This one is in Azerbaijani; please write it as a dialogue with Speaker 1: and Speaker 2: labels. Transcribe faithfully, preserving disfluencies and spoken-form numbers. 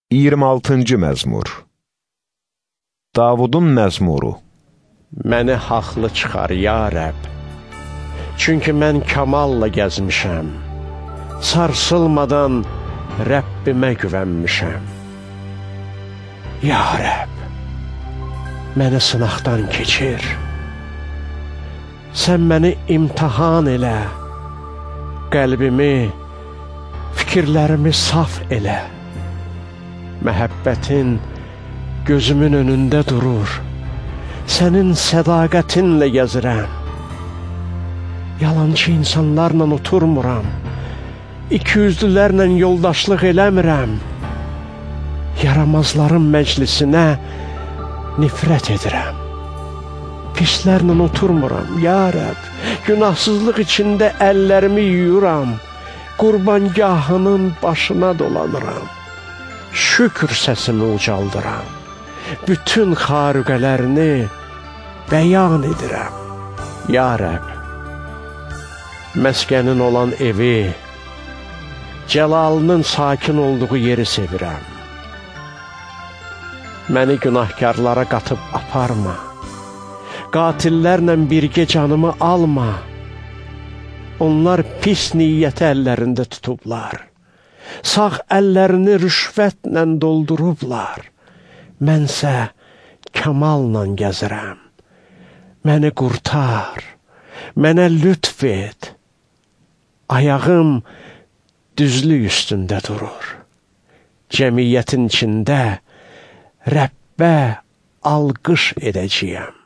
Speaker 1: iyirmi altıncı məzmur. Davudun məzmuru.
Speaker 2: Məni haqlı çıxar, ya Rəbb. Çünki mən kamalla gəzmişəm. Sarsılmadan Rəbbimə güvənmişəm. Ya Rəbb, məni sınaqdan keçir. Sən məni imtihan elə. Qəlbimi, fikirlərimi saf elə. Məhəbbətin gözümün önündə durur. Sənin sədaqətinlə gəzirəm. Yalancı insanlarla oturmuram. İkiyüzlülərlə yoldaşlıq eləmirəm. Yaramazların məclisinə nifrət edirəm. Pislərlə oturmuram, ya Rəbb. Günahsızlıq içində əllərimi yuyuram. Qurbangahının başına dolanıram. Şükür səsimi ucaldıram. Bütün xarüqələrini bəyan edirəm. Ya Rəbb, məskənin olan evi, cəlalının sakin olduğu yeri sevirəm. Məni günahkarlara qatıb aparma. Qatillərlə birgə canımı alma. Onlar pis niyyəti əllərində tutublar. Sağ əllərini rüşvətlə doldurublar. Mənsə kamalla gəzirəm. Məni qurtar, mənə lütf et. Ayağım düzlük üstündə durur. Cəmiyyətin içində Rəbbə alqış edəcəyəm.